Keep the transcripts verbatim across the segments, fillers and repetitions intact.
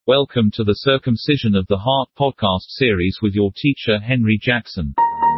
Welcome to the Circumcision of the Heart podcast series with your teacher Henry Jackson.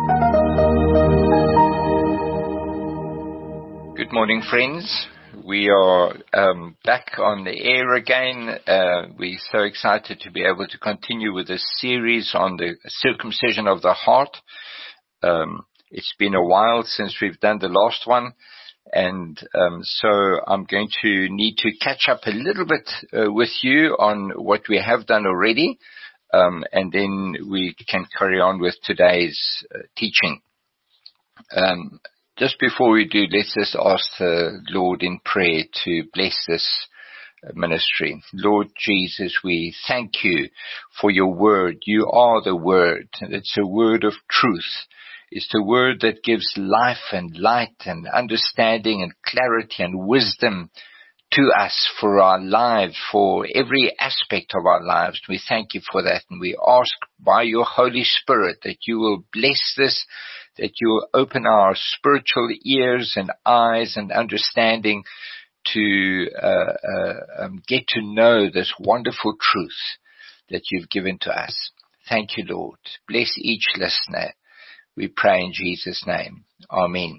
Good morning, friends. We are um, back on the air again. Uh, we're so excited to be able to continue with this series on the circumcision of the heart. Um, it's been a while since we've done the last one. And um, so I'm going to need to catch up a little bit uh, with you on what we have done already, um, and then we can carry on with today's uh, teaching. Um, just before we do, let's just ask the Lord in prayer to bless this ministry. Lord Jesus, we thank you for your word. You are the word, and it's a word of truth. It's the word that gives life and light and understanding and clarity and wisdom to us for our lives, for every aspect of our lives. We thank you for that, and we ask by your Holy Spirit that you will bless this, that you will open our spiritual ears and eyes and understanding to uh, uh, um, get to know this wonderful truth that you've given to us. Thank you, Lord. Bless each listener. We pray in Jesus' name. Amen.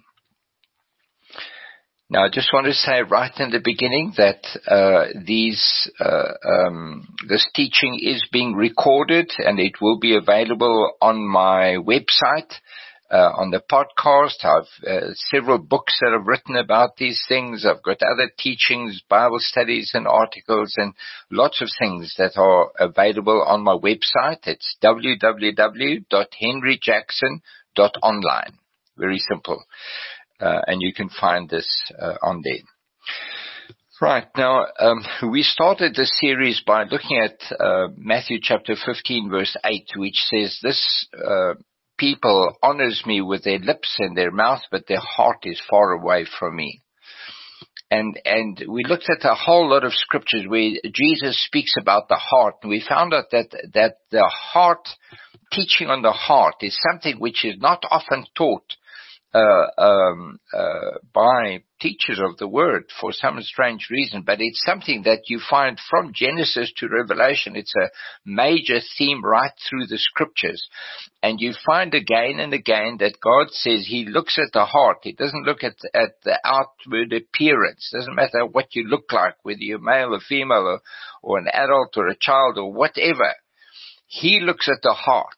Now, I just want to say right in the beginning that uh, these uh, um, this teaching is being recorded, and it will be available on my website, uh, on the podcast. I've uh, several books that I've written about these things. I've got other teachings, Bible studies and articles, and lots of things that are available on my website. It's w w w dot henry jackson dot online. Very simple. Uh, and you can find this uh, on there. Right. Now, um, we started this series by looking at uh, Matthew chapter fifteen, verse eight, which says, this uh, people honors me with their lips and their mouth, but their heart is far away from me. And and we looked at a whole lot of scriptures where Jesus speaks about the heart, and we found out that that the heart, teaching on the heart, is something which is not often taught uh, um, uh, by teachers of the word for some strange reason, but it's something that you find from Genesis to Revelation. It's a major theme right through the scriptures. And you find again and again that God says he looks at the heart. He doesn't look at, at the outward appearance. It doesn't matter what you look like, whether you're male or female or, or an adult or a child or whatever. He looks at the heart.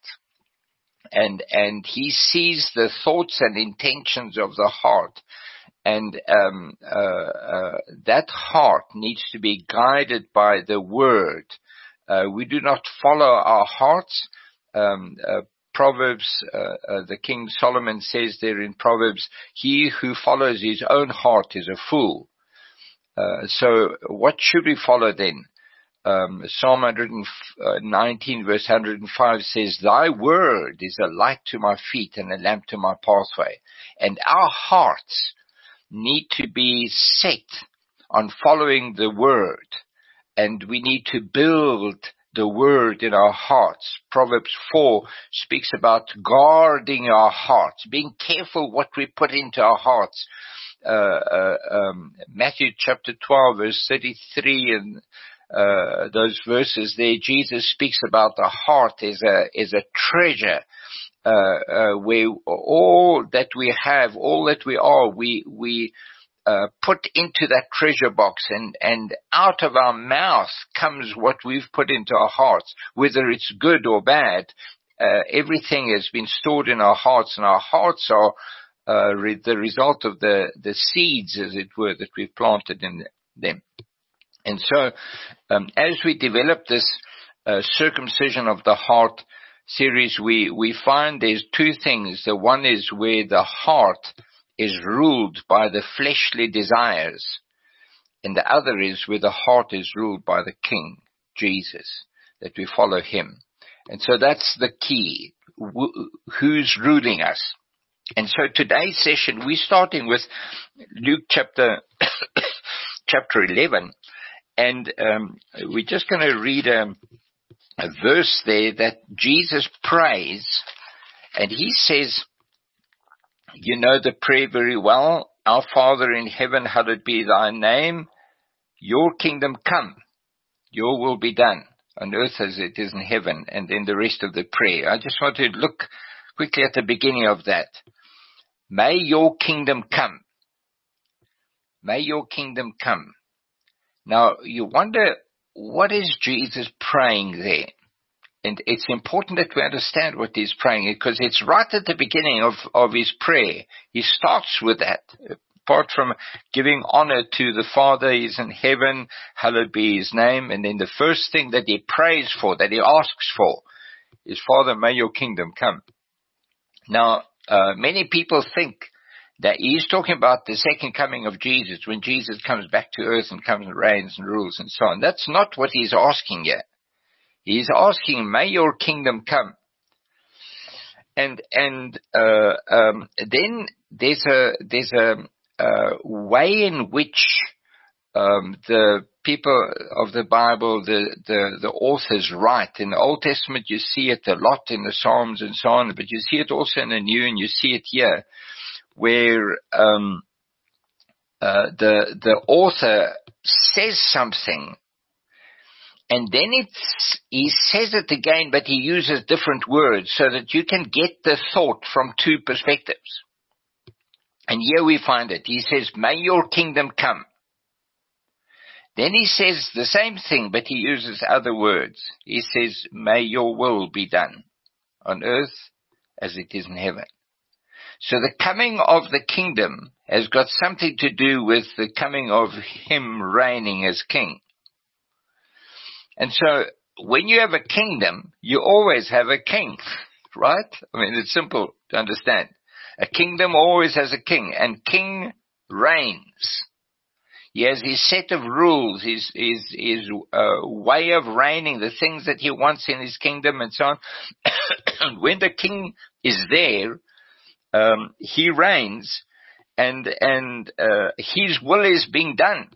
And, and he sees the thoughts and intentions of the heart. And um, uh, uh, that heart needs to be guided by the word. Uh, we do not follow our hearts. Um, uh, Proverbs, uh, uh, the King Solomon says there in Proverbs, he who follows his own heart is a fool. Uh, so what should we follow then? Um, Psalm one nineteen verse one hundred five says, thy word is a light to my feet and a lamp to my pathway. And our hearts need to be set on following the word, and we need to build the word in our hearts. Proverbs four speaks about guarding our hearts, being careful what we put into our hearts. Uh, uh, um, Matthew chapter twelve verse thirty-three and uh, those verses there, Jesus speaks about the heart as a as a treasure. Uh, uh, where all that we have, all that we are, we, we, uh, put into that treasure box, and, and out of our mouth comes what we've put into our hearts, whether it's good or bad. Uh, everything has been stored in our hearts, and our hearts are, uh, re- the result of the, the seeds, as it were, that we've planted in them. And so, um, as we develop this, uh, circumcision of the heart series, we, we find there's two things. The one is where the heart is ruled by the fleshly desires, and the other is where the heart is ruled by the King, Jesus, that we follow him. And so that's the key. Wh- who's ruling us? And so today's session, we're starting with Luke chapter, chapter eleven, and um, we're just going to read a a verse there that Jesus prays, and he says, you know the prayer very well. Our Father in heaven, hallowed be thy name. Your kingdom come. Your will be done on earth as it is in heaven, and then the rest of the prayer. I just want to look quickly at the beginning of that. May your kingdom come. May your kingdom come. Now, you wonder, what is Jesus praying there? And it's important that we understand what he's praying, because it's right at the beginning of, of his prayer. He starts with that. Apart from giving honor to the Father, he's in heaven, hallowed be his name. And then the first thing that he prays for, that he asks for, is, Father, may your kingdom come. Now, uh, many people think that he's talking about the second coming of Jesus, when Jesus comes back to earth and comes and reigns and rules and so on. That's not what he's asking here. He's asking, may your kingdom come. And, and, uh, um, then there's a, there's a, uh, way in which, um, the people of the Bible, the, the, the authors write. In the Old Testament, you see it a lot in the Psalms and so on, but you see it also in the New, and you see it here, where, um, uh, the, the author says something, and then it's, he says it again, but he uses different words so that you can get the thought from two perspectives. And here we find it. He says, may your kingdom come. Then he says the same thing, but he uses other words. He says, may your will be done on earth as it is in heaven. So the coming of the kingdom has got something to do with the coming of him reigning as king. And so when you have a kingdom, you always have a king, right? I mean, it's simple to understand. A kingdom always has a king, and king reigns. He has his set of rules, his, his, his uh, way of reigning, the things that he wants in his kingdom and so on. And when the king is there, um, he reigns, and, and uh, his will is being done.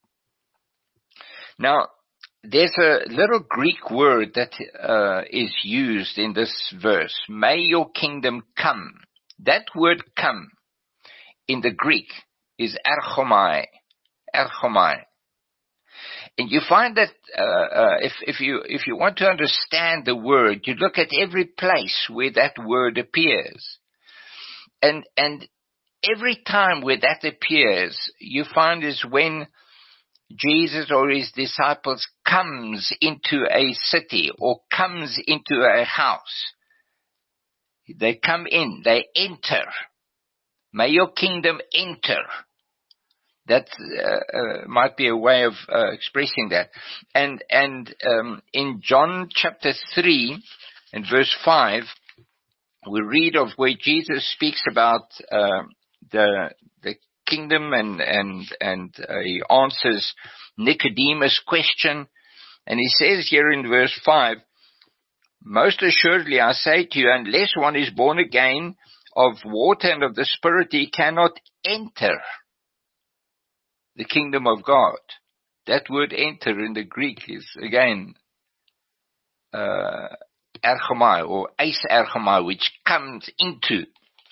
Now, there's a little Greek word that uh, is used in this verse. May your kingdom come. That word come in the Greek is erchomai. Erchomai. And you find that uh, uh, if, if you if you want to understand the word, you look at every place where that word appears. And and every time where that appears, you find is when Jesus or his disciples comes into a city or comes into a house. They come in, they enter. May your kingdom enter. That uh, uh, might be a way of uh, expressing that. And and um, in John chapter three and verse five, we read of where Jesus speaks about uh, the the kingdom, and and and uh, he answers Nicodemus' question, and he says here in verse five, most assuredly I say to you, unless one is born again of water and of the Spirit, he cannot enter the kingdom of God. That word enter in the Greek is again uh, erchomai or eis erchomai, which comes into.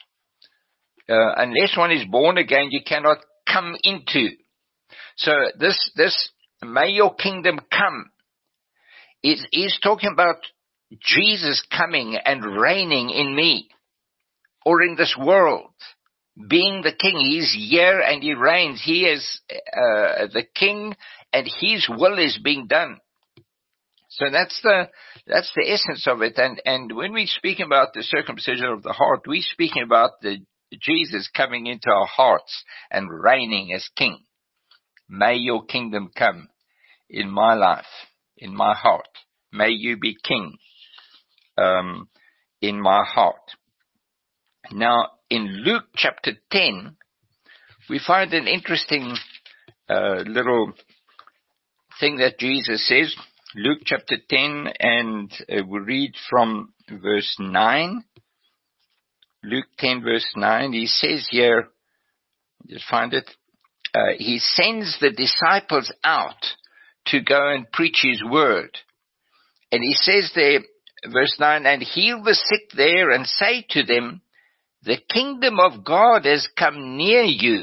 Uh, unless one is born again, you cannot come into. So this, this, may your kingdom come, is, is talking about Jesus coming and reigning in me, or in this world, being the king. He's here and he reigns. He is uh, the king, and his will is being done. So that's the, that's the essence of it. And, and when we speak about the circumcision of the heart, we're speaking about the Jesus coming into our hearts and reigning as king. May your kingdom come in my life, in my heart. May you be king um, in my heart. Now, in Luke chapter ten, we find an interesting uh, little thing that Jesus says. Luke chapter ten, and uh, we read from verse nine. Luke ten verse nine, he says here, just find it, uh, he sends the disciples out to go and preach his word. And he says there, verse nine, and heal the sick there and say to them, the kingdom of God has come near you.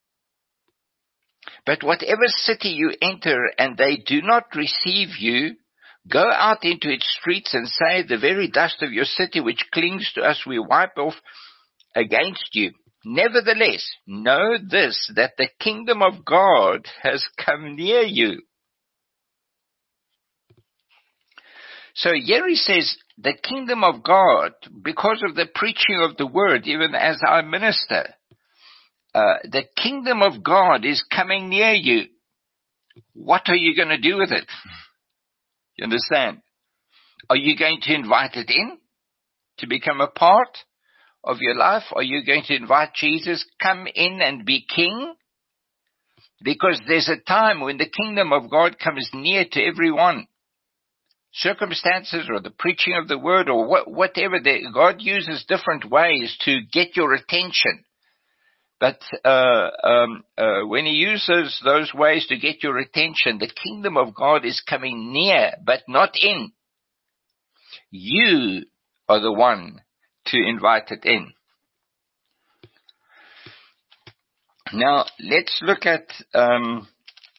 But whatever city you enter and they do not receive you, Go out into its streets and say, the very dust of your city which clings to us we wipe off against you. Nevertheless, know this, that the kingdom of God has come near you. So here he says, the kingdom of God, because of the preaching of the word, even as I minister, uh, the kingdom of God is coming near you. What are you going to do with it? You understand? Are you going to invite it in to become a part of your life? Are you going to invite Jesus, come in and be king? Because there's a time when the kingdom of God comes near to everyone. Circumstances or the preaching of the word or what, whatever, the, God uses different ways to get your attention. But uh, um, uh, when he uses those ways to get your attention, the kingdom of God is coming near, but not in. You are the one to invite it in. Now, let's look at um,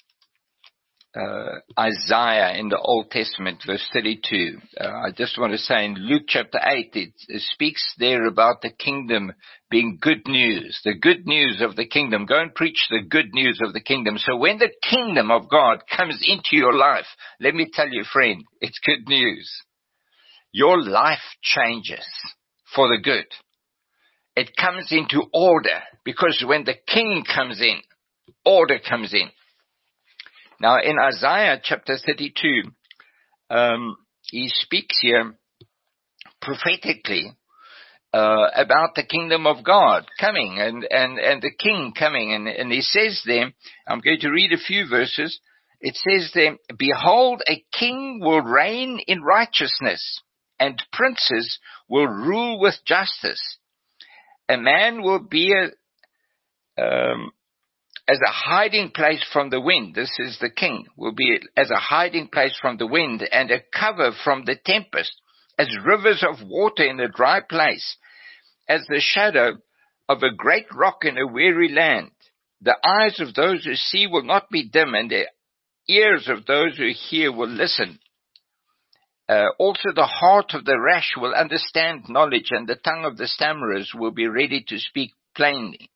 uh, Isaiah in the Old Testament, verse thirty-two. Uh, I just want to say in Luke chapter eight, it, it speaks there about the kingdom being good news, the good news of the kingdom. Go and preach the good news of the kingdom. So when the kingdom of God comes into your life, let me tell you, friend, it's good news. Your life changes for the good. It comes into order, because when the king comes in, order comes in. Now in Isaiah chapter thirty-two, um, he speaks here prophetically uh, about the kingdom of God coming and, and, and the king coming. And, and he says there, I'm going to read a few verses. It says there, behold, a king will reign in righteousness, and princes will rule with justice. A man will be a, um, as a hiding place from the wind. This is the king, will be as a hiding place from the wind and a cover from the tempest, as rivers of water in a dry place, as the shadow of a great rock in a weary land. The eyes of those who see will not be dim, and the ears of those who hear will listen. Uh, also the heart of the rash will understand knowledge, and the tongue of the stammerers will be ready to speak plainly.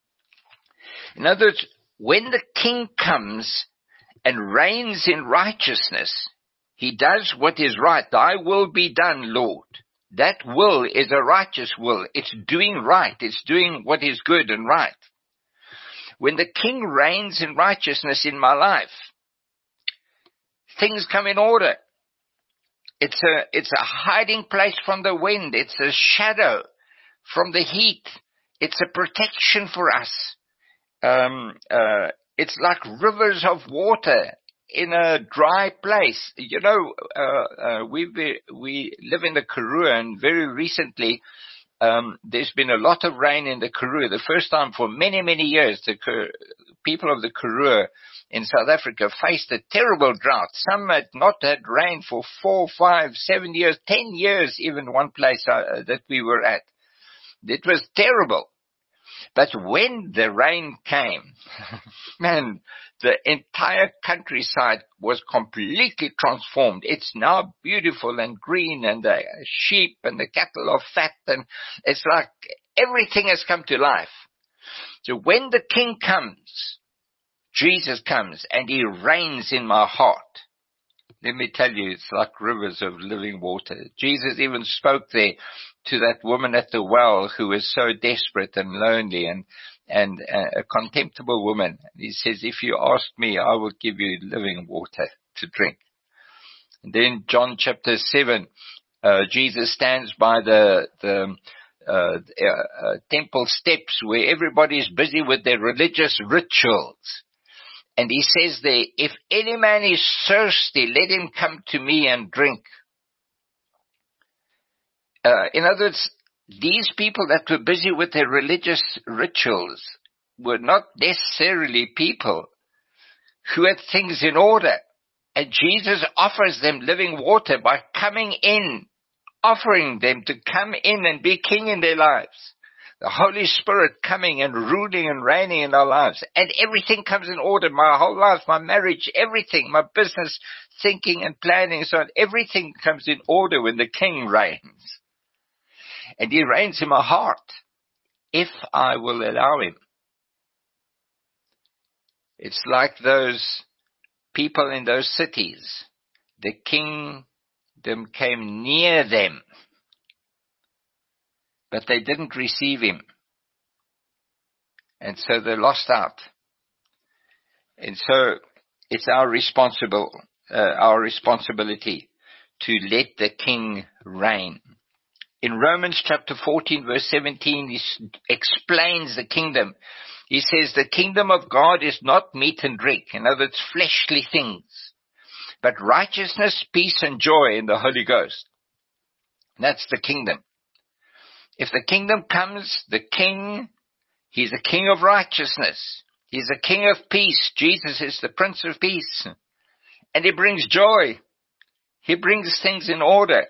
In other words, when the king comes and reigns in righteousness, he does what is right. Thy will be done, Lord. That will is a righteous will. It's doing right. It's doing what is good and right. When the king reigns in righteousness in my life, things come in order. It's a, it's a hiding place from the wind. It's a shadow from the heat. It's a protection for us. Um, uh, it's like rivers of water in a dry place. You know, uh, uh, we we live in the Karoo, and very recently, um, there's been a lot of rain in the Karoo. The first time for many, many years, the people of the Karoo in South Africa faced a terrible drought. Some had not had rain for four, five, seven years, ten years, even one place uh, that we were at. It was terrible. But when the rain came, man, the entire countryside was completely transformed. It's now beautiful and green, and the sheep and the cattle are fat, and it's like everything has come to life. So when the king comes, Jesus comes and he reigns in my heart. Let me tell you, it's like rivers of living water. Jesus even spoke there to that woman at the well who was so desperate and lonely and, and uh, a contemptible woman. He says, if you ask me, I will give you living water to drink. And then John chapter seven, uh, Jesus stands by the, the, uh, uh, uh, temple steps where everybody is busy with their religious rituals. And he says there, if any man is thirsty, let him come to me and drink. Uh, in other words, these people that were busy with their religious rituals were not necessarily people who had things in order. And Jesus offers them living water by coming in, offering them to come in and be king in their lives. The Holy Spirit coming and ruling and reigning in our lives. And everything comes in order. My whole life, my marriage, everything, my business, thinking and planning and so on. Everything comes in order when the King reigns. And he reigns in my heart, if I will allow him. It's like those people in those cities. The kingdom came near them, but they didn't receive him. And so they lost out. And so it's our responsible, uh, our responsibility to let the King reign. In Romans chapter fourteen, verse seventeen, he explains the kingdom. He says, the kingdom of God is not meat and drink, in other words, fleshly things, but righteousness, peace, and joy in the Holy Ghost. That's the kingdom. If the kingdom comes, the King, he's the King of righteousness. He's the King of peace. Jesus is the Prince of Peace. And he brings joy. He brings things in order.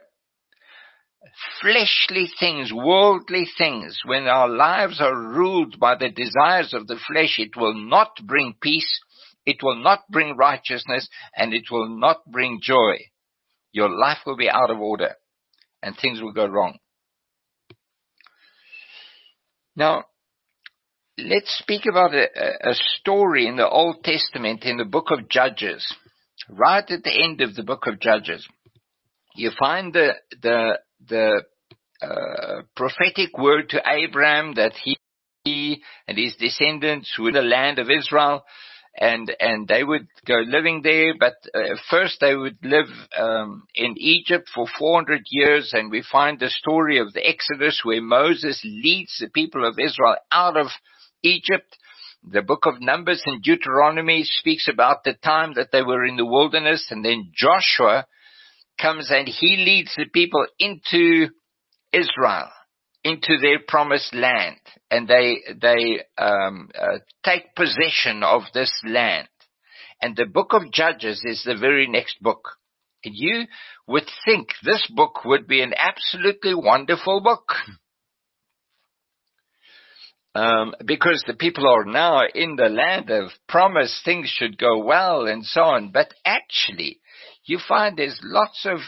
Fleshly things, worldly things, when our lives are ruled by the desires of the flesh, it will not bring peace, it will not bring righteousness, and it will not bring joy. Your life will be out of order, and things will go wrong. Now, let's speak about a, a story in the Old Testament, in the book of Judges. Right at the end of the book of Judges, you find the the the uh, prophetic word to Abraham that he, he and his descendants were in the land of Israel, and and they would go living there. But uh, first they would live um, in Egypt for four hundred years, and we find the story of the Exodus where Moses leads the people of Israel out of Egypt. The book of Numbers and Deuteronomy speaks about the time that they were in the wilderness, and then Joshua comes and he leads the people into Israel, into their promised land, and they they um, uh, take possession of this land. And the book of Judges is the very next book. And you would think this book would be an absolutely wonderful book. Um, because the people are now in the land of promise, things should go well and so on. But actually, you find there's lots of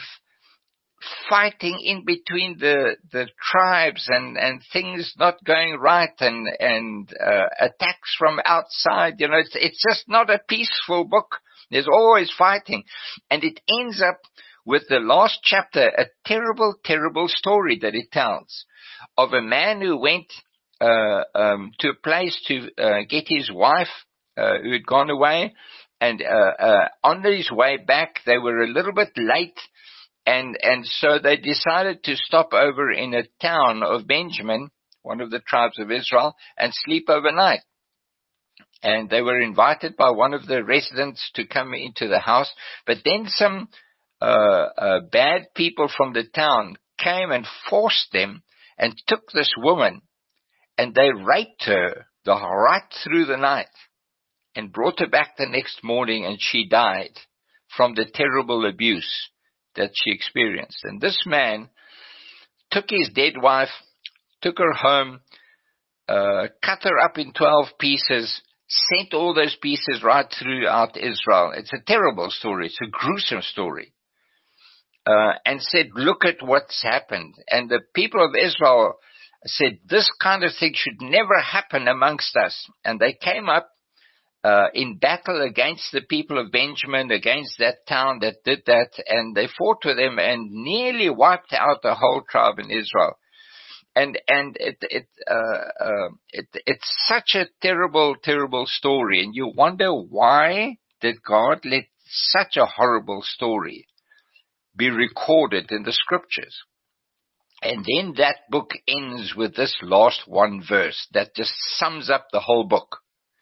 fighting in between the, the tribes and, and things not going right and, and, uh, attacks from outside. You know, it's, it's just not a peaceful book. There's always fighting. And it ends up with the last chapter, a terrible, terrible story that it tells of a man who went, uh, um, to a place to, uh, get his wife, uh, who had gone away. And uh, uh, on his way back, they were a little bit late, and, and so they decided to stop over in a town of Benjamin, one of the tribes of Israel, and sleep overnight. And they were invited by one of the residents to come into the house, but then some uh, uh, bad people from the town came and forced them and took this woman, and they raped her the, right through the night. And brought her back the next morning, and she died from the terrible abuse that she experienced. And this man took his dead wife, took her home, uh, cut her up in twelve pieces, sent all those pieces right throughout Israel. It's a terrible story. It's a gruesome story. Uh, and said, look at what's happened. And the people of Israel said, this kind of thing should never happen amongst us. And they came up Uh, in battle against the people of Benjamin, against that town that did that, and they fought with them and nearly wiped out the whole tribe in Israel. And and it it uh, uh, it it's such a terrible, terrible story, and you wonder why did God let such a horrible story be recorded in the scriptures? And then that book ends with this last one verse that just sums up the whole book.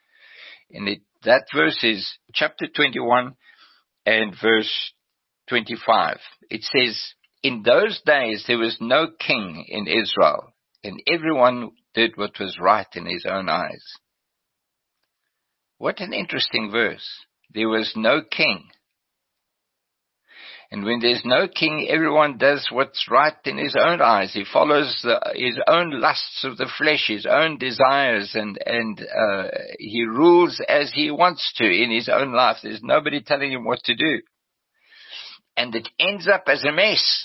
And it, that verse is chapter twenty-one and verse twenty-five. It says, in those days there was no king in Israel, and everyone did what was right in his own eyes. What an interesting verse. There was no king. And when there's no king, everyone does what's right in his own eyes. He follows the, his own lusts of the flesh, his own desires, and, and uh, he rules as he wants to in his own life. There's nobody telling him what to do. And it ends up as a mess.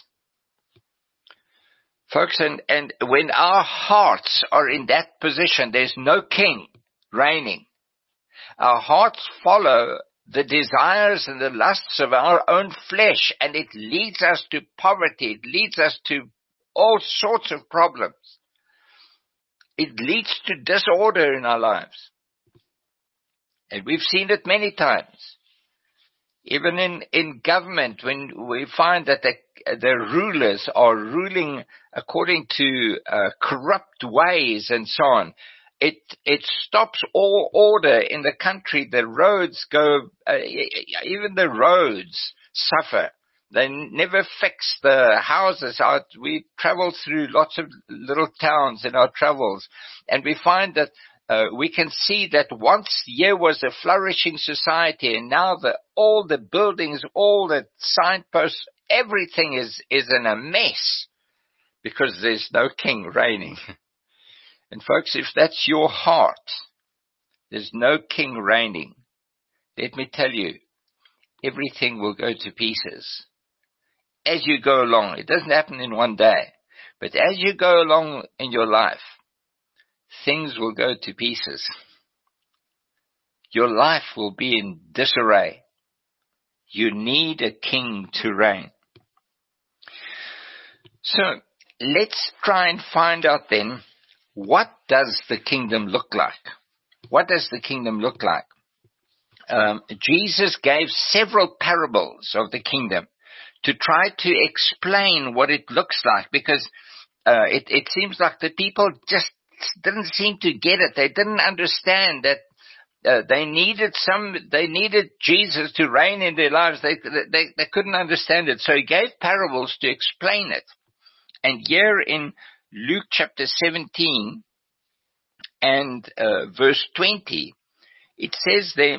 Folks, and, and when our hearts are in that position, there's no king reigning. Our hearts follow the desires and the lusts of our own flesh, and it leads us to poverty. It leads us to all sorts of problems. It leads to disorder in our lives. And we've seen it many times. Even in, in government, when we find that the, the rulers are ruling according to uh, corrupt ways and so on, It, it stops all order in the country. The roads go, uh, even the roads suffer. They never fix the houses out. We travel through lots of little towns in our travels, and we find that uh, we can see that once here was a flourishing society, and now the, all the buildings, all the signposts, everything is, is in a mess because there's no king reigning. And folks, if that's your heart, there's no king reigning, let me tell you, everything will go to pieces. As you go along, it doesn't happen in one day, but as you go along in your life, things will go to pieces. Your life will be in disarray. You need a king to reign. So, let's try and find out then, what does the kingdom look like? What does the kingdom look like? Um, Jesus gave several parables of the kingdom to try to explain what it looks like, because uh, it, it seems like the people just didn't seem to get it. They didn't understand that uh, they needed some. They needed Jesus to reign in their lives. They, they they couldn't understand it, so he gave parables to explain it. And here in Luke chapter seventeen and uh, verse twenty, it says there,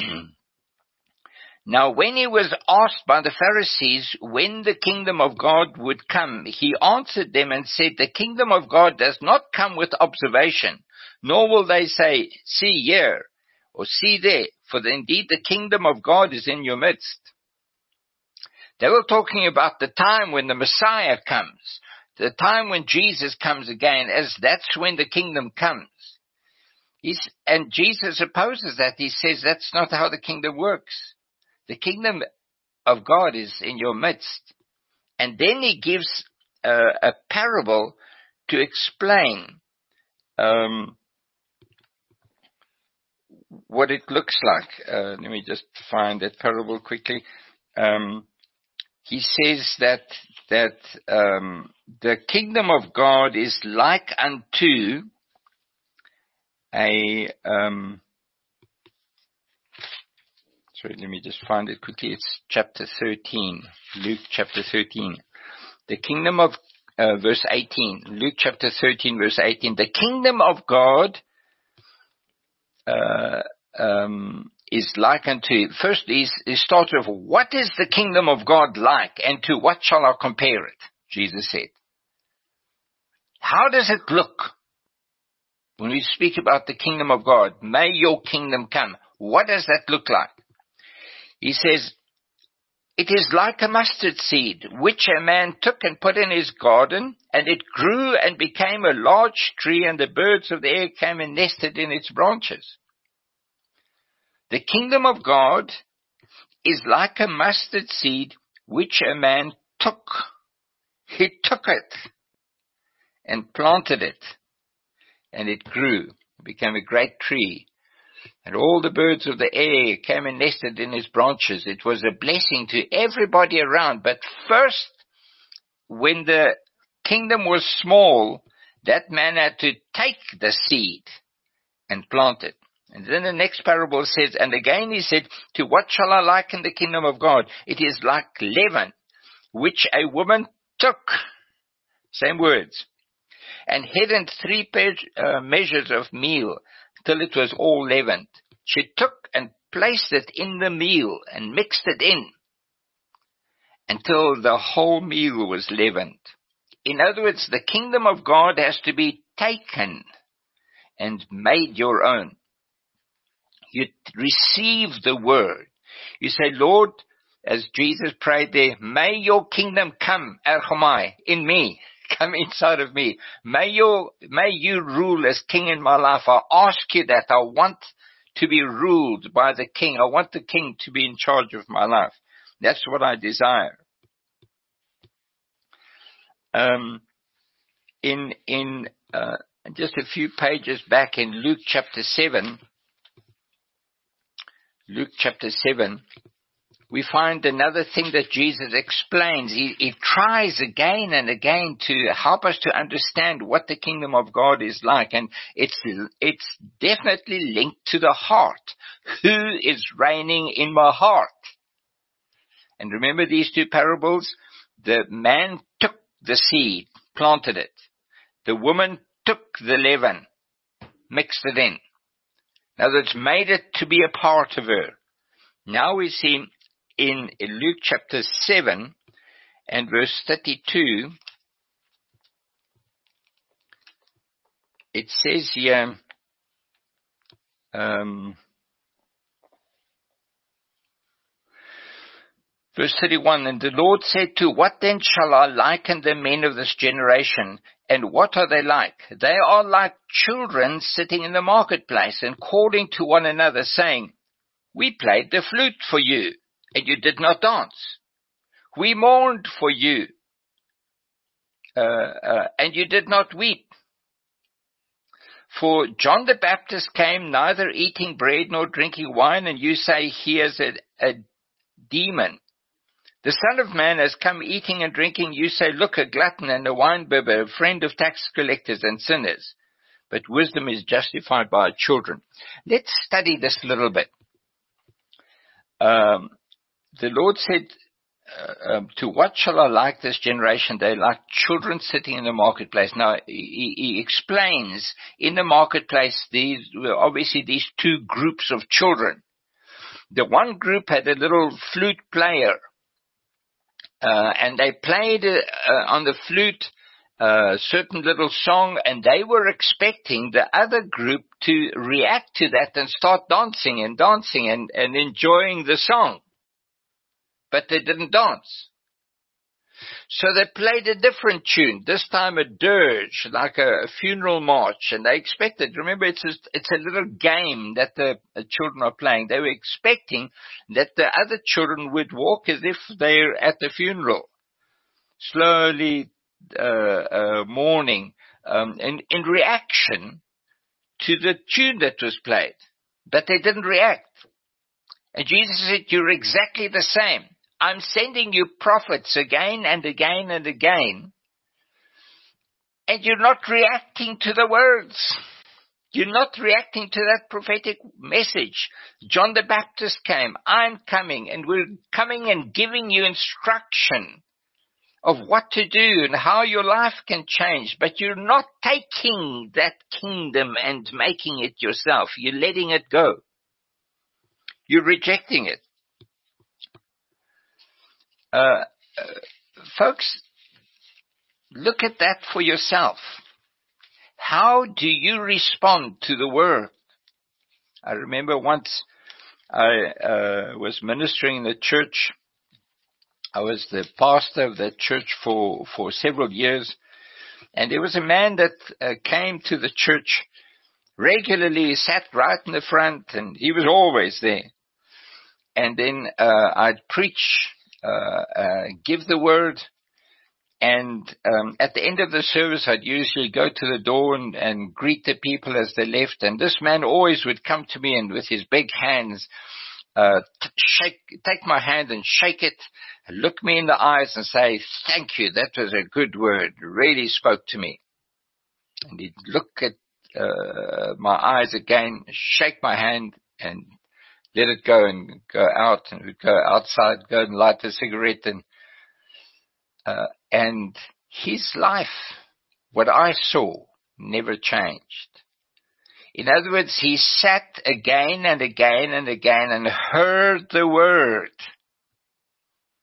now when he was asked by the Pharisees when the kingdom of God would come, he answered them and said, the kingdom of God does not come with observation, nor will they say, see here, or see there, for the, indeed the kingdom of God is in your midst. They were talking about the time when the Messiah comes. The time when Jesus comes again, as that's when the kingdom comes. He's, and Jesus opposes that. He says that's not how the kingdom works. The kingdom of God is in your midst. And then he gives uh, a parable to explain um, what it looks like. Uh, let me just find that parable quickly. Um, he says that that um, the kingdom of God is like unto a, um, sorry, let me just find it quickly. It's chapter thirteen, Luke chapter thirteen. The kingdom of, uh, verse eighteen, Luke chapter thirteen, verse eighteen. The kingdom of God uh, um, is like unto, first he starts with, what is the kingdom of God like, and to what shall I compare it? Jesus said. How does it look? When we speak about the kingdom of God, may your kingdom come. What does that look like? He says, it is like a mustard seed, which a man took and put in his garden, and it grew and became a large tree, and the birds of the air came and nested in its branches. The kingdom of God is like a mustard seed, which a man took. He took it and planted it, and it grew, became a great tree. And all the birds of the air came and nested in its branches. It was a blessing to everybody around. But first, when the kingdom was small, that man had to take the seed and plant it. And then the next parable says, and again he said, to what shall I liken the kingdom of God? It is like leaven, which a woman took, same words, and hid in three page, uh, measures of meal, till it was all leavened. She took and placed it in the meal and mixed it in. until the whole meal was leavened. In other words, the kingdom of God has to be taken and made your own. You receive the word. You say, Lord, as Jesus prayed there, may your kingdom come, Erchomai, in me, come inside of me. May your, may you rule as king in my life. I ask you that. I want to be ruled by the king. I want the king to be in charge of my life. That's what I desire. Um, in, in, uh, just a few pages back in Luke chapter seven, Luke chapter seven, we find another thing that Jesus explains. He, he tries again and again to help us to understand what the kingdom of God is like. And it's, it's definitely linked to the heart. Who is reigning in my heart? And remember these two parables? The man took the seed, planted it. The woman took the leaven, mixed it in. In other words, made it to be a part of her. Now we see in Luke chapter seven and verse thirty-two, it says here, um, verse thirty-one, and the Lord said to, what then shall I liken the men of this generation? And what are they like? They are like children sitting in the marketplace and calling to one another, saying, we played the flute for you, and you did not dance. We mourned for you, uh, uh, and you did not weep. For John the Baptist came neither eating bread nor drinking wine, and you say he is a, a demon. The Son of Man has come eating and drinking. You say, look, a glutton and a winebibber, a friend of tax collectors and sinners. But wisdom is justified by her children. Let's study this a little bit. Um, the Lord said, uh, um, to what shall I like this generation? They're like children sitting in the marketplace. Now, he, he explains in the marketplace, these, well, obviously these two groups of children. The one group had a little flute player. Uh, and they played uh, on the flute a uh, certain little song, and they were expecting the other group to react to that and start dancing and dancing and, and enjoying the song. But they didn't dance. So they played a different tune, this time a dirge, like a, a funeral march, and they expected, remember it's a, it's a little game that the, the children are playing. They were expecting that the other children would walk as if they're at the funeral, slowly uh, uh, mourning, um, in, in reaction to the tune that was played. But they didn't react. And Jesus said, you're exactly the same. I'm sending you prophets again and again and again, and you're not reacting to the words. You're not reacting to that prophetic message. John the Baptist came, I'm coming, and we're coming and giving you instruction of what to do and how your life can change, but you're not taking that kingdom and making it yourself. You're letting it go. You're rejecting it. Uh, uh, folks, look at that for yourself. How do you respond to the word? I remember once I uh, was ministering in the church. I was the pastor of that church for, for several years. And there was a man that uh, came to the church regularly, sat right in the front, and he was always there. And then uh, I'd preach. Uh, uh, give the word, and um, at the end of the service, I'd usually go to the door and, and greet the people as they left. And this man always would come to me and with his big hands, uh, t- shake, take my hand and shake it, look me in the eyes and say, "Thank you, that was a good word. It really spoke to me." And he'd look at uh, my eyes again, shake my hand, and let it go and go out, and we'd go outside, go and light a cigarette, and uh, and his life, what I saw, never changed. In other words, he sat again and again and again and heard the word.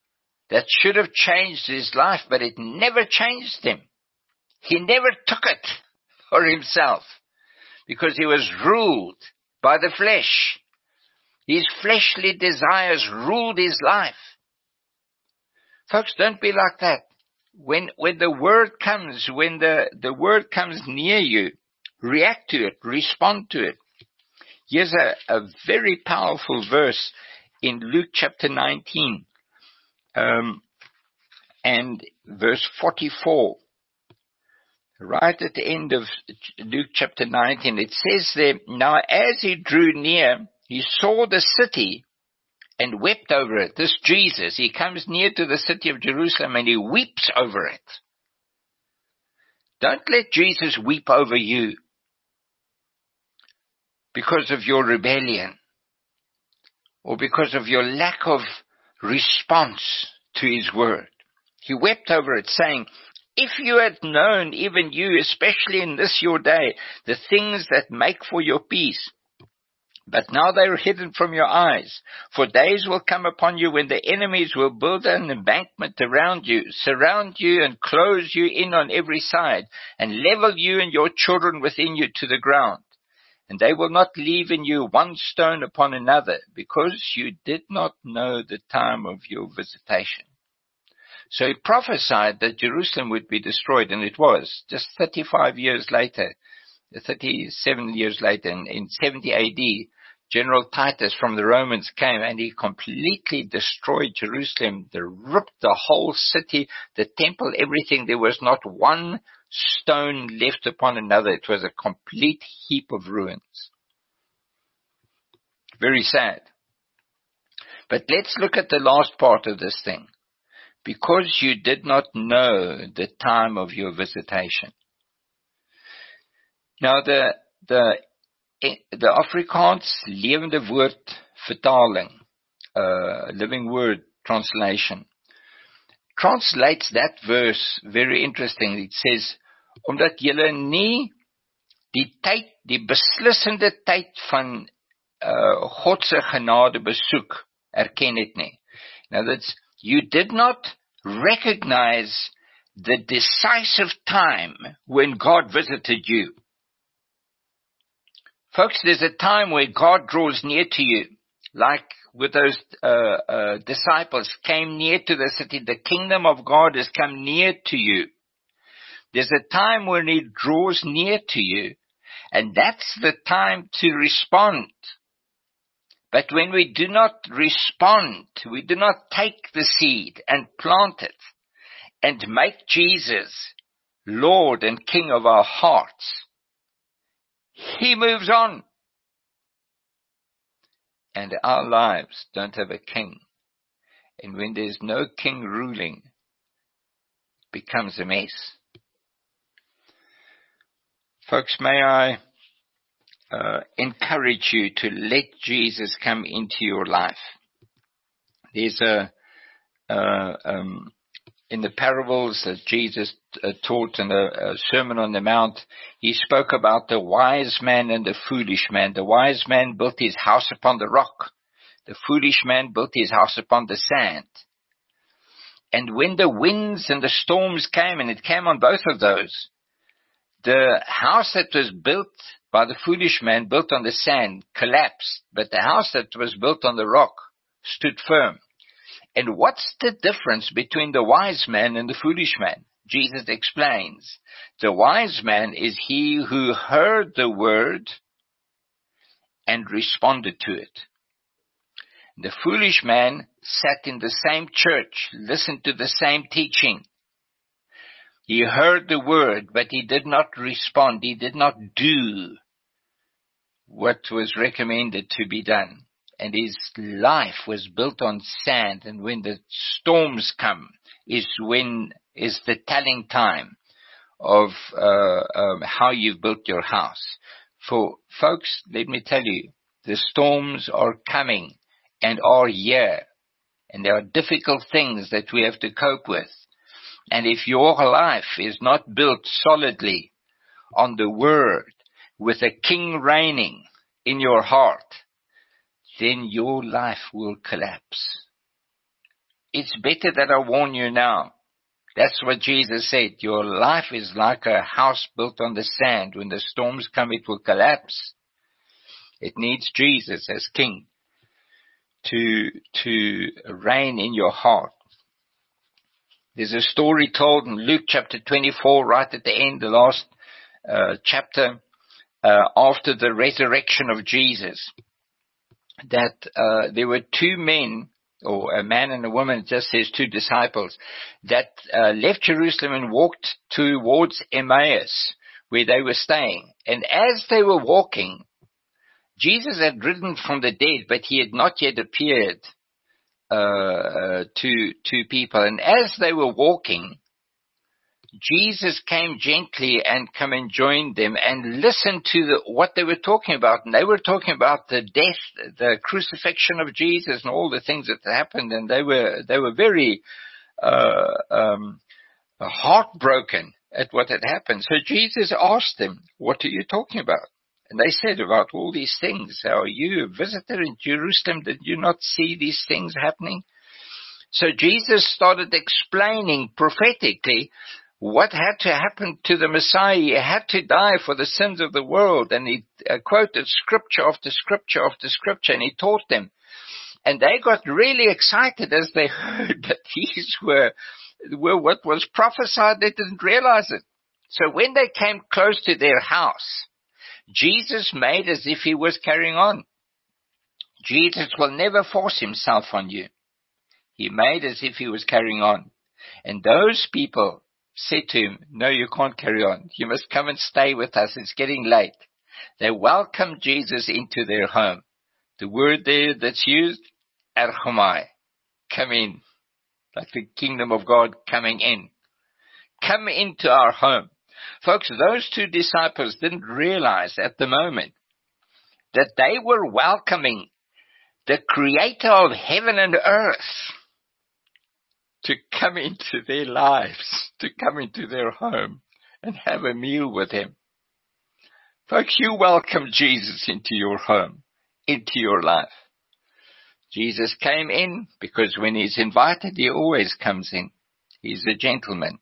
that should have changed his life, but it never changed him. He never took it for himself because he was ruled by the flesh. His fleshly desires ruled his life. Folks, don't be like that. When, when the word comes, when the, the word comes near you, react to it, respond to it. Here's a, a very powerful verse in Luke chapter nineteen, um, and verse forty-four. Right at the end of Luke chapter nineteen, it says there, now as he drew near, he saw the city and wept over it. This Jesus, he comes near to the city of Jerusalem and he weeps over it. Don't let Jesus weep over you because of your rebellion or because of your lack of response to his word. He wept over it, saying, if you had known, even you, especially in this your day, the things that make for your peace, but now they are hidden from your eyes. For days will come upon you when the enemies will build an embankment around you, surround you and close you in on every side, and level you and your children within you to the ground. And they will not leave in you one stone upon another, because you did not know the time of your visitation. So he prophesied that Jerusalem would be destroyed, and it was. Just thirty-five years later, thirty-seven years later, in, in seventy A D, General Titus from the Romans came and he completely destroyed Jerusalem. They ripped the whole city, the temple, everything. There was not one stone left upon another. It was a complete heap of ruins. Very sad. But let's look at the last part of this thing. Because you did not know the time of your visitation. Now the, the, the Afrikaans lewende woord vertaling, uh, living word translation, translates that verse very interesting. It says, omdat julle nie die tyd, die beslissende tyd van uh, God se genade besoek erken het nie. Now that's, you did not recognize the decisive time when God visited you. Folks, there's a time where God draws near to you, like with those uh, uh, disciples came near to the city. The kingdom of God has come near to you. There's a time when he draws near to you, and that's the time to respond. But when we do not respond, we do not take the seed and plant it and make Jesus Lord and King of our hearts, he moves on. And our lives don't have a king. And when there's no king ruling, it becomes a mess. Folks, may I Uh, encourage you to let Jesus come into your life. There's a, uh, um, in the parables that Jesus uh, taught in the uh, Sermon on the Mount, he spoke about the wise man and the foolish man. The wise man built his house upon the rock. The foolish man built his house upon the sand. And when the winds and the storms came, and it came on both of those, the house that was built by the foolish man, built on the sand, collapsed, but the house that was built on the rock stood firm. And what's the difference between the wise man and the foolish man? Jesus explains. The wise man is he who heard the word and responded to it. The foolish man sat in the same church, listened to the same teaching. He heard the word, but he did not respond. He did not do what was recommended to be done. And his life was built on sand. And when the storms come, is when is the telling time of uh, um, how you've built your house. For folks, let me tell you, the storms are coming and are here. And there are difficult things that we have to cope with. And if your life is not built solidly on the word, with a king reigning in your heart, then your life will collapse. it's better that I warn you now. That's what Jesus said. Your life is like a house built on the sand. When the storms come, it will collapse. It needs Jesus as King to, to reign in your heart. There's a story told in Luke chapter twenty-four, right at the end, the last uh, chapter, uh, after the resurrection of Jesus, that uh, there were two men, or a man and a woman, it just says two disciples, that uh, left Jerusalem and walked towards Emmaus, where they were staying. And as they were walking, Jesus had risen from the dead, but he had not yet appeared uh, uh, to to people. And as they were walking, Jesus came gently and come and joined them and listened to the, what they were talking about. And they were talking about the death, the crucifixion of Jesus and all the things that happened. And they were, they were very, uh, um, heartbroken at what had happened. So Jesus asked them, what are you talking about? And they said about all these things. Are you a visitor in Jerusalem? Did you not see these things happening? So Jesus started explaining prophetically what had to happen to the Messiah. He had to die for the sins of the world. And he uh, quoted scripture after scripture after scripture, and he taught them. And they got really excited as they heard that these were, were what was prophesied. They didn't realize it. So when they came close to their house, Jesus made as if he was carrying on. Jesus will never force himself on you. He made as if he was carrying on. And those people said to him, no, you can't carry on. You must come and stay with us. It's getting late. They welcomed Jesus into their home. The word there that's used, erchomai, come in. Like the kingdom of God coming in. Come into our home. Folks, those two disciples didn't realize at the moment that they were welcoming the creator of heaven and earth to come into their lives, to come into their home and have a meal with him. Folks, you welcome Jesus into your home, into your life. Jesus came in because when he's invited, he always comes in. He's a gentleman.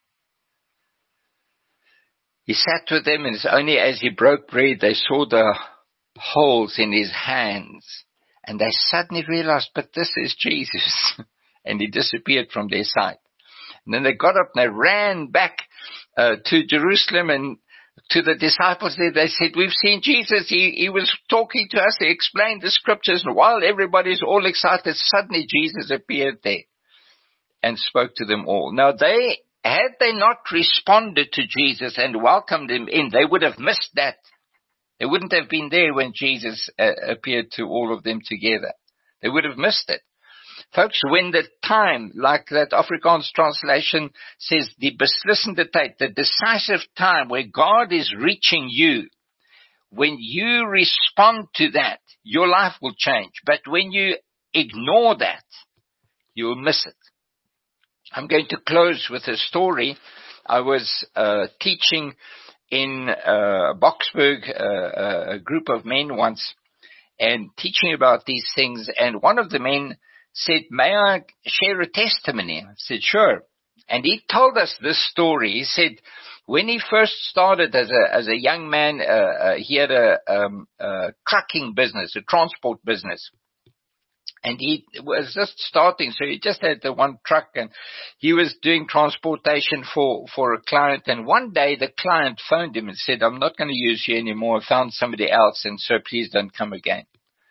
He sat with them, and it's only as he broke bread, they saw the holes in his hands. And they suddenly realized, but this is Jesus. And he disappeared from their sight. And then they got up and they ran back uh, to Jerusalem and to the disciples there. They said, we've seen Jesus. He, he was talking to us. He explained the scriptures. And while everybody's all excited, suddenly Jesus appeared there and spoke to them all. Now, they had they not responded to Jesus and welcomed him in, they would have missed that. They wouldn't have been there when Jesus uh, appeared to all of them together. They would have missed it. Folks, when the time, like that Afrikaans translation says, die beslissende tyd, the decisive time where God is reaching you, when you respond to that, your life will change. But when you ignore that, you'll miss it. I'm going to close with a story. I was uh, teaching in uh, Boksburg, uh, a group of men once, and teaching about these things. And one of the men said, may I share a testimony? I said, sure. And he told us this story. He said, when he first started as a as a young man, uh, uh, he had a, um, a trucking business, a transport business. And he was just starting, so he just had the one truck, and he was doing transportation for, for a client. And one day the client phoned him and said, I'm not going to use you anymore. I found somebody else, and so please don't come again.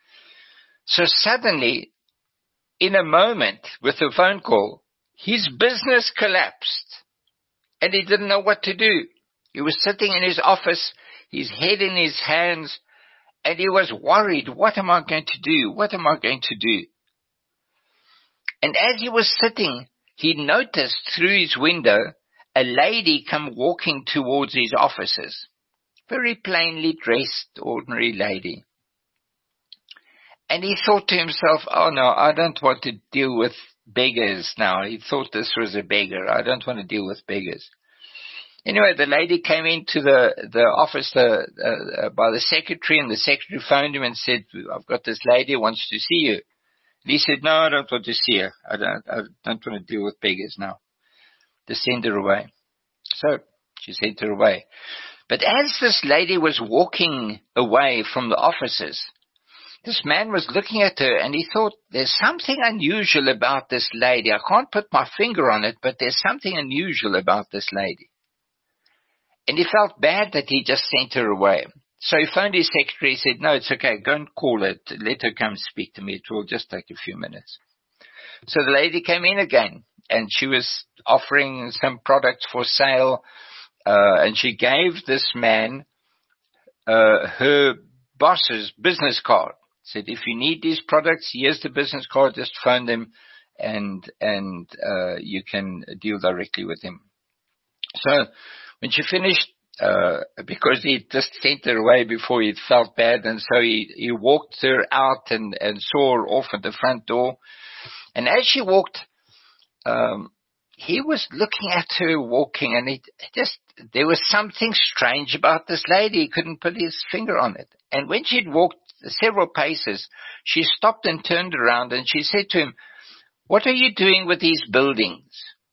So suddenly, in a moment, with a phone call, his business collapsed, and he didn't know what to do. He was sitting in his office, his head in his hands, and he was worried, what am I going to do? What am I going to do? And as he was sitting, he noticed through his window a lady come walking towards his offices. Very plainly dressed, ordinary lady. And he thought to himself, oh no, I don't want to deal with beggars now. He thought this was a beggar. I don't want to deal with beggars. Anyway, the lady came into the, the office uh, uh, by the secretary, and the secretary phoned him and said, I've got this lady who wants to see you. And he said, no, I don't want to see her. I don't, I don't want to deal with beggars now. Just send her away. So she sent her away. But as this lady was walking away from the offices, this man was looking at her and he thought, there's something unusual about this lady. I can't put my finger on it, but there's something unusual about this lady. And he felt bad that he just sent her away. So he phoned his secretary. He said, no, it's okay. Go and call her. Let her come speak to me. It will just take a few minutes. So the lady came in again and she was offering some products for sale. Uh, and she gave this man uh, her boss's business card. Said, if you need these products, here's the business card. Just phone them and and uh, you can deal directly with him. So when she finished, uh, because he just sent her away before he felt bad, and so he, he walked her out and, and saw her off at the front door. And as she walked, um, he was looking at her walking, and he just, there was something strange about this lady. He couldn't put his finger on it. And when she'd walked several paces, she stopped and turned around and she said to him, what are you doing with these buildings?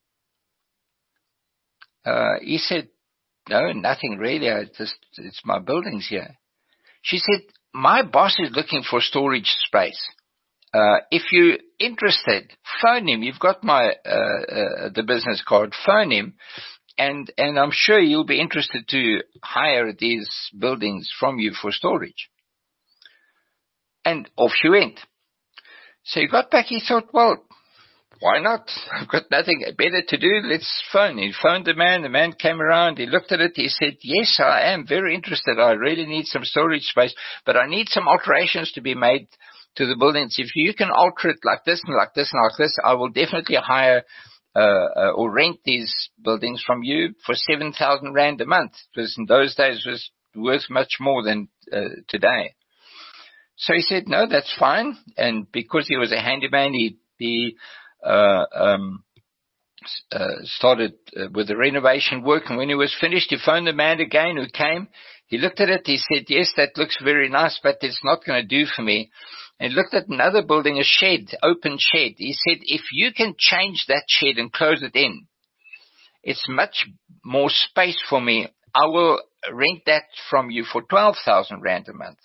Uh, he said, no, nothing really. I just, it's my buildings here. She said, my boss is looking for storage space. Uh, if you're interested, phone him. You've got my, uh, uh, the business card. Phone him. And, and I'm sure you'll be interested to hire these buildings from you for storage. And off she went. So he got back. He thought, well, why not? I've got nothing better to do. Let's phone. He phoned the man. The man came around. He looked at it. He said, yes, I am very interested. I really need some storage space, but I need some alterations to be made to the buildings. If you can alter it like this and like this and like this, I will definitely hire uh, uh, or rent these buildings from you for seven thousand rand a month. Because in those days it was worth much more than uh, today. So he said, no, that's fine. And because he was a handyman, he, he uh, um, uh, started uh, with the renovation work. And when he was finished, he phoned the man again who came. He looked at it. He said, yes, that looks very nice, but it's not going to do for me. And he looked at another building, a shed, open shed. He said, if you can change that shed and close it in, it's much more space for me. I will rent that from you for twelve thousand rand a month.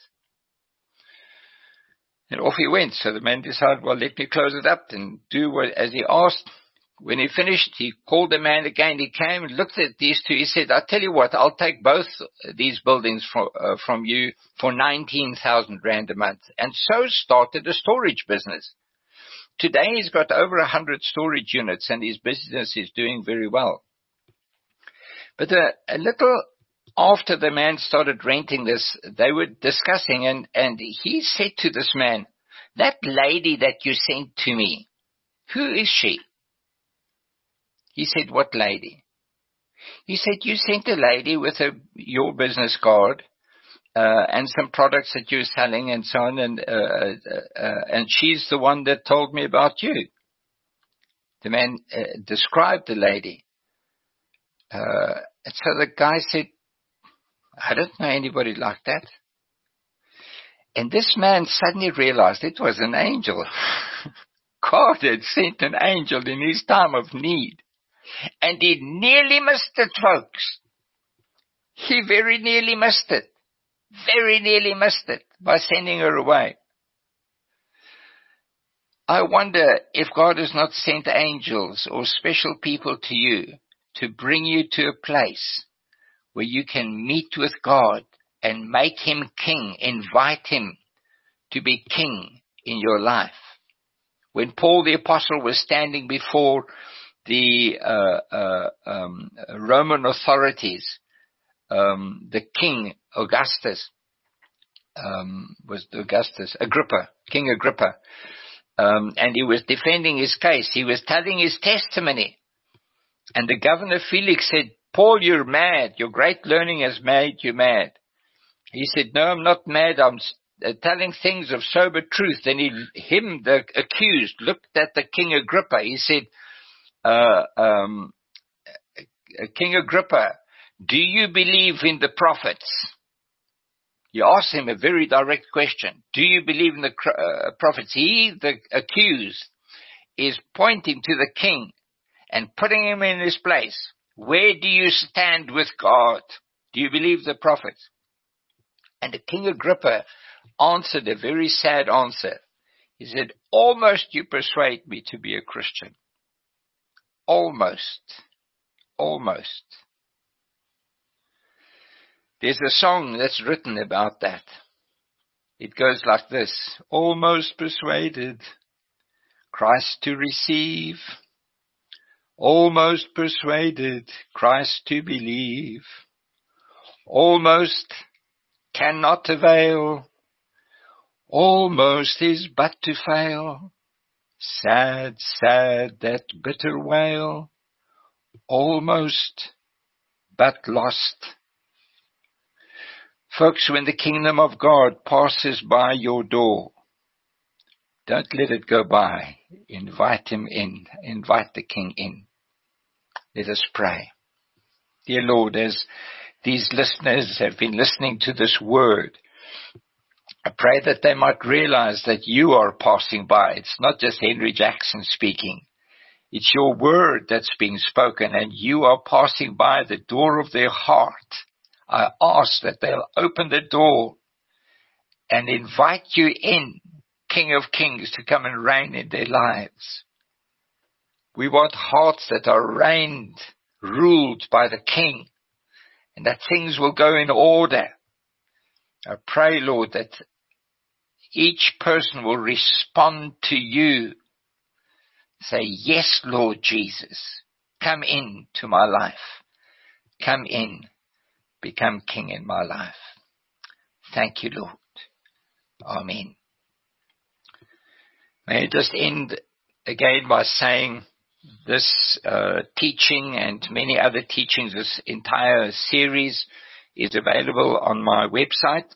And off he went. So the man decided, well, let me close it up and do what, as he asked. When he finished, he called the man again. He came and looked at these two. He said, I'll tell you what, I'll take both these buildings from, uh, from you for nineteen thousand rand a month. And so started a storage business. Today he's got over one hundred storage units and his business is doing very well. But a, a little after the man started renting this, they were discussing, and, and he said to this man, that lady that you sent to me, who is she? He said, what lady? He said, you sent a lady with a, your business card uh, and some products that you're selling and so on, and, uh, uh, uh, and she's the one that told me about you. The man uh, described the lady. Uh, and so the guy said, I don't know anybody like that. And this man suddenly realized it was an angel. God had sent an angel in his time of need. And he nearly missed it, folks. He very nearly missed it. Very nearly missed it by sending her away. I wonder if God has not sent angels or special people to you to bring you to a place where you can meet with God and make him king, invite him to be king in your life. When Paul the apostle was standing before the uh, uh, um, Roman authorities, um, the king Augustus, um, was Augustus, Agrippa, King Agrippa, um, and he was defending his case. He was telling his testimony. And the governor Felix said, Paul, you're mad. Your great learning has made you mad. He said, no, I'm not mad. I'm uh, telling things of sober truth. Then he, him, the accused, looked at the King Agrippa. He said, uh, um, King Agrippa, do you believe in the prophets? He asks him a very direct question. Do you believe in the uh, prophets? He, the accused, is pointing to the king and putting him in his place. Where do you stand with God? Do you believe the prophets? And the King Agrippa answered a very sad answer. He said, almost you persuade me to be a Christian. Almost. Almost. There's a song that's written about that. It goes like this. Almost persuaded Christ to receive. Almost persuaded Christ to believe. Almost cannot avail. Almost is but to fail. Sad, sad that bitter wail. Almost but lost. Folks, when the kingdom of God passes by your door, don't let it go by. Invite him in. Invite the king in. Let us pray. Dear Lord, as these listeners have been listening to this word, I pray that they might realize that you are passing by. It's not just Henry Jackson speaking. It's your word that's being spoken, and you are passing by the door of their heart. I ask that they'll open the door and invite you in, King of Kings, to come and reign in their lives. We want hearts that are reigned, ruled by the King, and that things will go in order. I pray, Lord, that each person will respond to you. Say, yes, Lord Jesus, come into my life. Come in. Become king in my life. Thank you, Lord. Amen. May I just end again by saying this uh, teaching and many other teachings, this entire series is available on my website,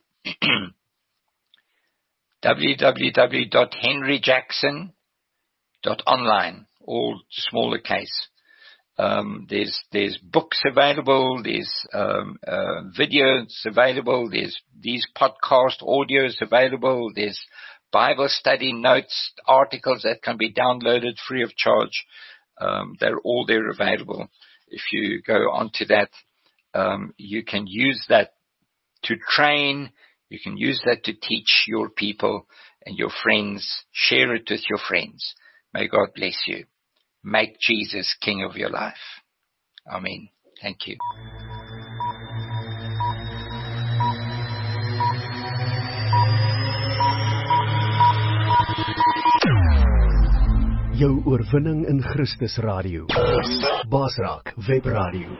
w w w dot henry jackson dot online, all smaller case. Um, there's, there's books available, there's, um, uh, videos available, there's these podcast audios available, there's Bible study notes, articles that can be downloaded free of charge. Um, they're all there available. If you go onto that, um, you can use that to train, you can use that to teach your people and your friends, share it with your friends. May God bless you. Make Jesus king of your life. Amen. Thank you. Jou oorwinning in Christus Radio. Basraak Webradio.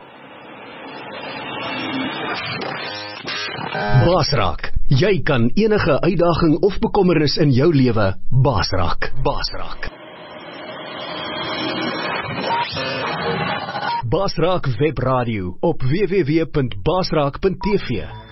Basraak, jy kan enige uitdaging of bekommernis in jou lewe basraak. Basraak. Basraak Webradio op w w w punt basraak punt t v.